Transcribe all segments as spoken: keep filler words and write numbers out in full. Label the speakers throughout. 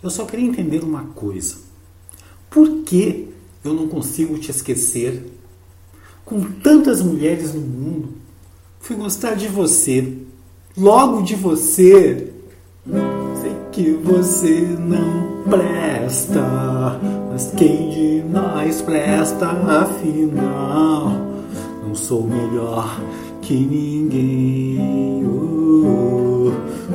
Speaker 1: Eu só queria entender uma coisa. Por que eu não consigo te esquecer? Com tantas mulheres no mundo, fui gostar de você, logo de você. Sei que você não presta, mas quem de nós presta afinal? Não sou melhor que ninguém. Oh,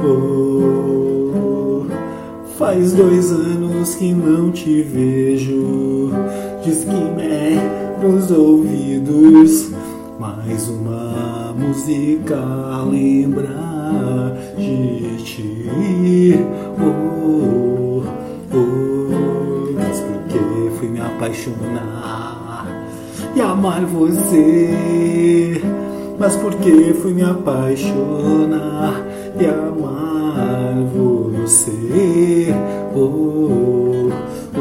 Speaker 1: oh. Faz dois anos que não te vejo. Diz que me nos ouvidos mais uma música lembra de ti. Oh, oh. Mas por que fui me apaixonar e amar você? Mas por que fui me apaixonar e amar você? Oh,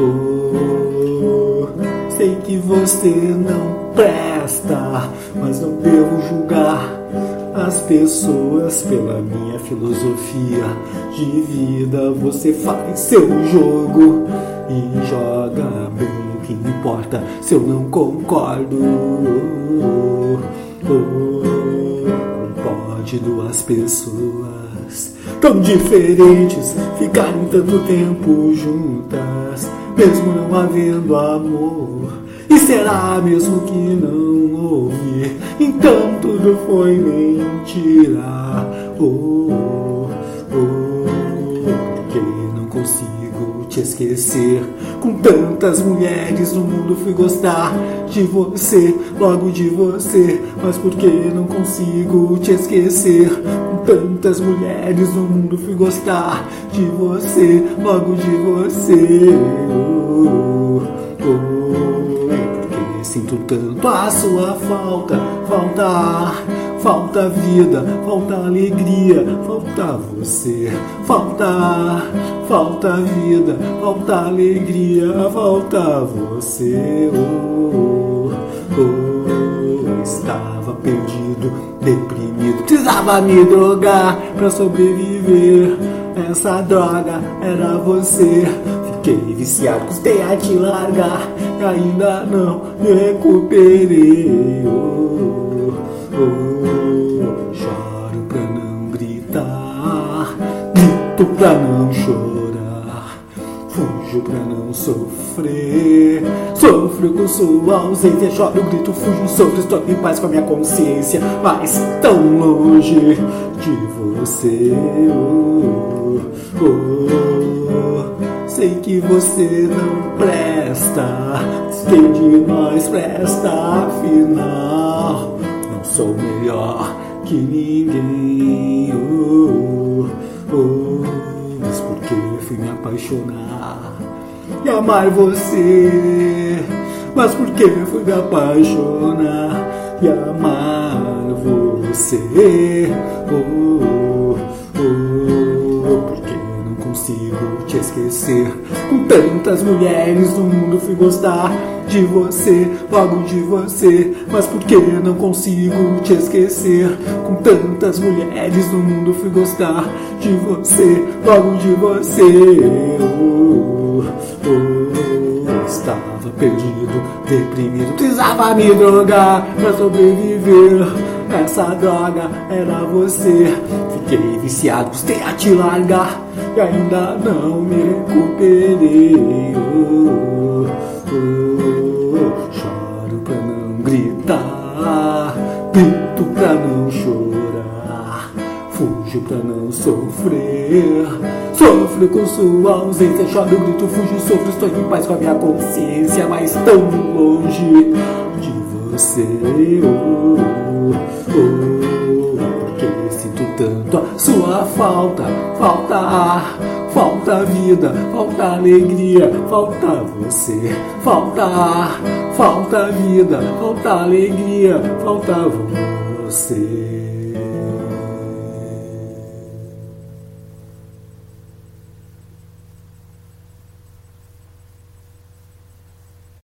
Speaker 1: oh. Sei que você não presta, mas não devo julgar as pessoas pela minha filosofia de vida. Você faz seu jogo e joga bem. O que importa se eu não concordo? Oh, oh, não pode duas pessoas tão diferentes ficarem tanto tempo juntas, mesmo não havendo amor. E será mesmo que não houve? Então tudo foi mentira. Oh, oh, porque não consigo te esquecer. Com tantas mulheres no mundo fui gostar de você, logo de você. Mas por que não consigo te esquecer? Com tantas mulheres no mundo fui gostar de você, logo de você. Oh, oh. Sinto tanto a sua falta, falta ar, falta vida, falta alegria, falta você, falta ar, falta vida, falta alegria, falta você. Oh, oh, estava perdido, deprimido, precisava me drogar pra sobreviver. Essa droga era você. Fiquei viciado, custei a te largar e ainda não me recuperei. Oh, oh, choro pra não gritar, grito pra não chorar, fujo pra não sofrer. Sofro com sua ausência, choro, grito, fujo, sofro, estou em paz com a minha consciência, mas tão longe de você. Oh, oh, sei que você não presta, quem de nós presta afinal? Não sou melhor que ninguém. Oh, oh, mas por que fui me apaixonar e amar você? Mas por que fui me apaixonar e amar você? Oh, oh, porque não consigo te esquecer. Com tantas mulheres no mundo fui gostar de você, logo de você. Mas por que não consigo te esquecer? Com tantas mulheres no mundo fui gostar de você, logo de você. Oh, oh, estava perdido, deprimido, precisava me drogar pra sobreviver. Essa droga era você. Fiquei viciado, custei a te largar e ainda não me recuperei. Oh, oh, choro pra não gritar, grito pra não chorar, fujo pra não sofrer. Sofro com sua ausência, choro, grito, fujo, sofro, estou em paz com a minha consciência, mas tão longe de você. Oh, oh, porque sinto tanto a sua falta, falta ar, falta vida, falta alegria, falta você, falta ar, falta vida, falta alegria, falta você.